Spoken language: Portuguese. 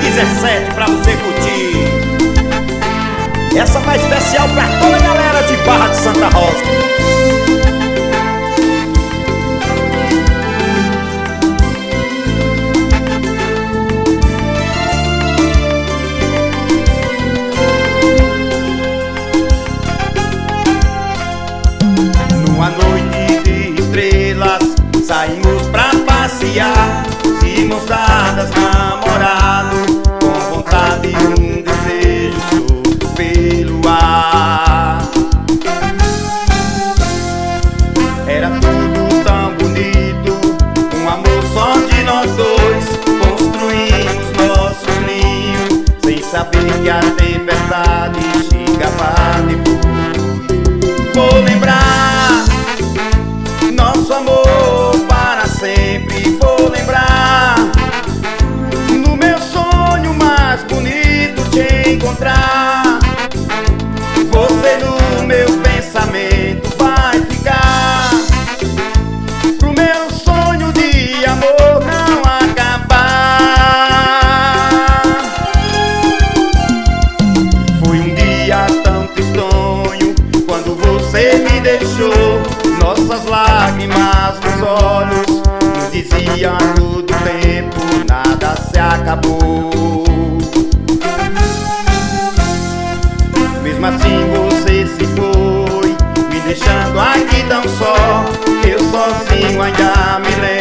17 pra você curtir. Essa vai especial pra toda a galera de Barra de Santa Rosa. Numa noite de estrelas, saímos pra passear, de mãos dadas, namorado, com vontade e um desejo solto pelo ar. Era tudo tão bonito, um amor só de nós dois. Construímos nossos ninhos, sem saber que a tempestade chegava depois. Vou lembrar nosso amor para sempre, vou lembrar no meu sonho mais bonito te encontrar. Você no meu pensamento vai ficar, pro meu sonho de amor não acabar. Foi um dia tão tristonho quando você me deixou. Nossas lágrimas nos olhos nos diziam todo tempo, nada se acabou. Mesmo assim você se foi, me deixando aqui tão só. Eu sozinho ainda me lembro